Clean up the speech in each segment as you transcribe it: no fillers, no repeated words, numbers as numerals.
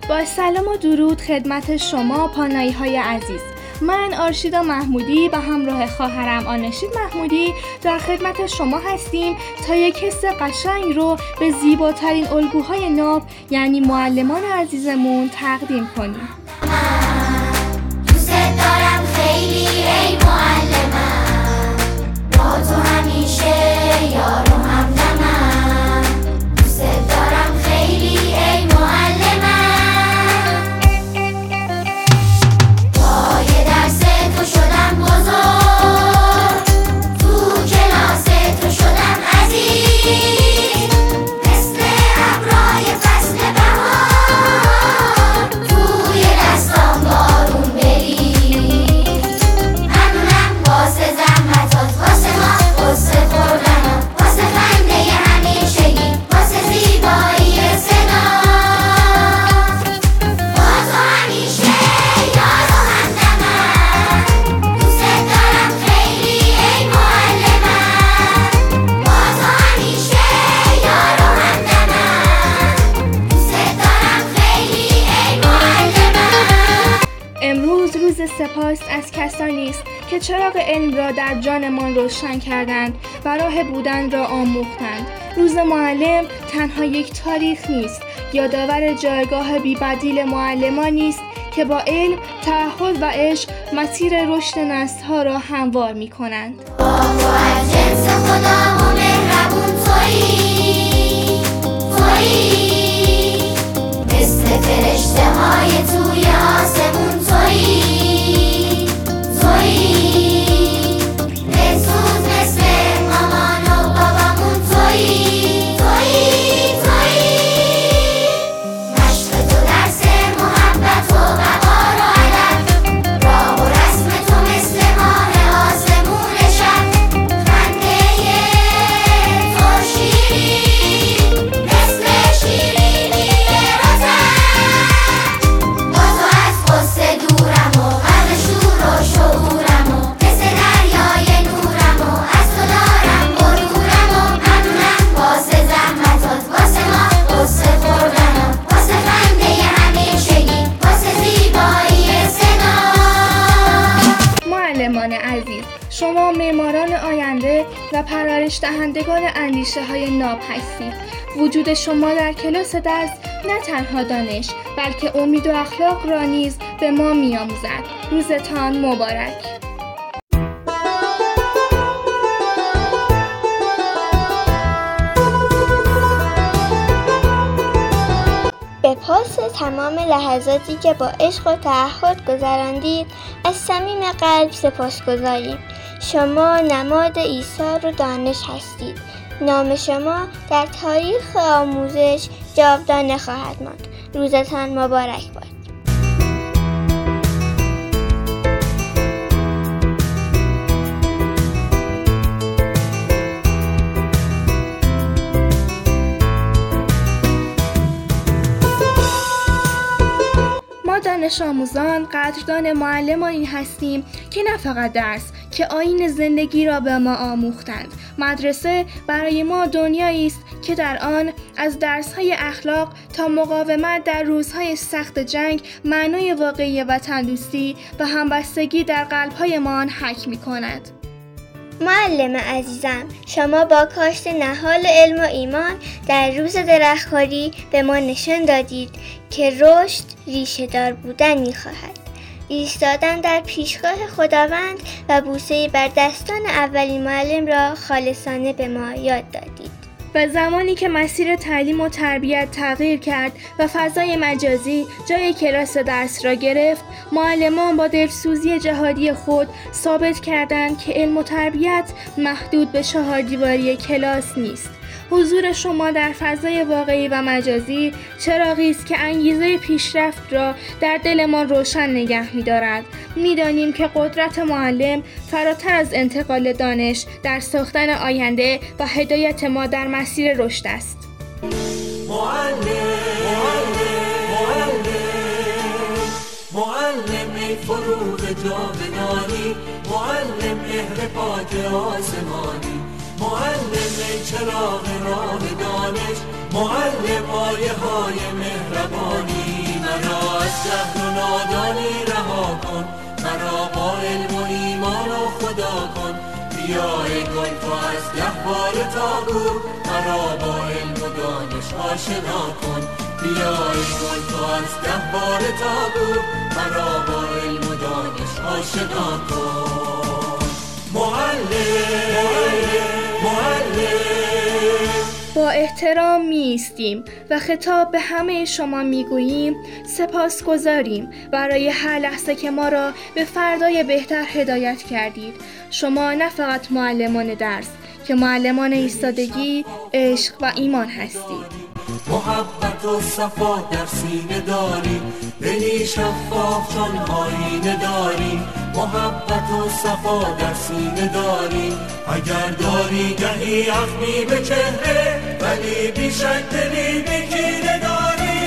با سلام و درود خدمت شما پانایی‌های عزیز. من آرشیدا محمودی به همراه خواهرم آنشید محمودی در خدمت شما هستیم تا یک حس قشنگ رو به زیباترین الگوهای ناب یعنی معلمان عزیزمون تقدیم کنیم. دوست دارم خیلی ای معلمم، با تو همیشه یار و همدمم. دوست دارم خیلی ای معلمم، پای درس تو شدم بزرگ، تو کلاس تو شدم عزیز، مثل ابرای فصل بهار توی دستام بارون بریز. ممنونم واسه زحمتات، واسه ما، واسه خوردنات، واسه خنده همیشگی، واسه زیبایی صدات. با تو همیشه یار و همدمم، دوست دارم خیلی ای معلمم. با تو همیشه یار و همدمم، دوست دارم خیلی ای معلمم. امروز روز سپاس از کسانی است که چراغ علم را در جانمان روشن کردند و راه بودن را آموختند. روز معلم تنها یک تاریخ نیست، یادآور جایگاه بی‌بدیل معلمانی است که با علم، تعهد و عشق مسیر رشد نسل‌ها را هموار می‌کنند. تو از جنس خدا و مهربون تویی، مثل فرشته های توی آسمون تویی، دلسوز مثل مامان و بابامون تویی. مشق تو درس محبت و وقار و ادب، راه و رسم تو مثل ماه آسمون شب، خنده تو شیرین مثل شیرینی رتب. با تو از غصه دورم و غرق شور و شعورم و مثل دریای نورم و از تو دارم غرورم و ممنونم واسه زحمتات، واسه ما، واسه خوردنات، واسه خنده همیشگی، واسه زیبایی صدات. معلمان عزیز، شما معماران آینده و پرورش دهندگان اندیشه های ناب هستید. وجود شما در کلاس درس نه تنها دانش بلکه امید و اخلاق را نیز به ما می‌آموزد. روزتان مبارک. به پاس تمام لحظاتی که با عشق و تعهد گذراندید از صمیم قلب سپاسگزاریم. شما نماد ایثار و دانش هستید. نام شما در تاریخ آموزش جاودانه خواهد ماند. روزتان مبارک باد. ما دانش آموزان قدردان معلمانی هستیم که نه فقط درس که آیین زندگی را به ما آموختند. مدرسه برای ما دنیایی است که در آن از درس‌های اخلاق تا مقاومت در روزهای سخت جنگ معنای واقعی وطن‌دوستی و همبستگی در قلب‌هایمان حک می‌کند. معلم عزیزم، شما با کاشت نهال علم و ایمان در روز درختکاری به ما نشان دادید که رشد ریشه دار بودن می‌خواهد. ایستادن در پیشگاه خداوند و بوسه‌ای بر دستان اولین معلم را خالصانه به ما یاد دادید. و زمانی که مسیر تعلیم و تربیت تغییر کرد و فضای مجازی جای کلاس درس را گرفت، معلمان با دلسوزی جهادی خود ثابت کردند که علم و تربیت محدود به 4 دیواری کلاس نیست. حضور شما در فضای واقعی و مجازی چراغی است که انگیزه پیشرفت را در دلمان روشن نگه می‌دارد. می‌دانیم که قدرت معلم فراتر از انتقال دانش در ساختن آینده و هدایت ما در مسیر رشد است. معلم ای فروغ جاودانی، معلم مهر پاک آسمانی، معلم ای چراغ راه دانش، معلم آیه های مهربانی. مرا از جهل و نادانی رها کن، مرا با علم و ایمان و خدا کن. بیا ای گل تو از 10 باره تا گو، مرا با علم و دانش آشنا کن. بیا ای گل تو از 10 باره تا گو، مرا با علم و دانش آشنا کن. معلم با احترام می‌ایستیم و خطاب به همه شما میگوییم سپاسگزاریم برای هر لحظه که ما را به فردای بهتر هدایت کردید. شما نه فقط معلمان درس که معلمان ایستادگی، عشق و ایمان هستید. محبت و صفا در سینه داری، دلی شفاف چون آینه داری. محبت و صفا در سینه داری، اگر داری گهی اخمی به چهره، ولی بیشک دلی به کینه داری.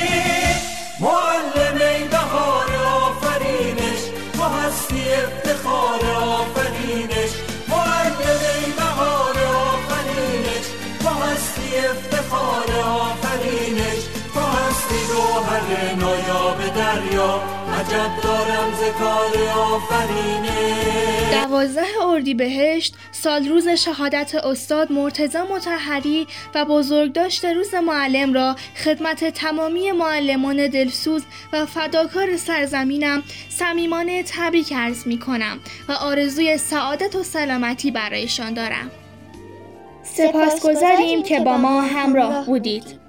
معلم ای بهار آفرینش، تو هستی افتخار آفرینش. معلم ای بهار آفرینش، تو هستی افتخار آفرینش. تو هستی گوهر نایاب دریا، عجب دارم ز کار آفرینش. 12 اردیبهشت سال روز شهادت استاد مرتضی مطهری و بزرگداشت روز معلم را خدمت تمامی معلمان دلسوز و فداکار سرزمینم صمیمانه تبریک عرض می کنم و آرزوی سعادت و سلامتی برایشان دارم. سپاسگزاریم که با ما همراه بودید.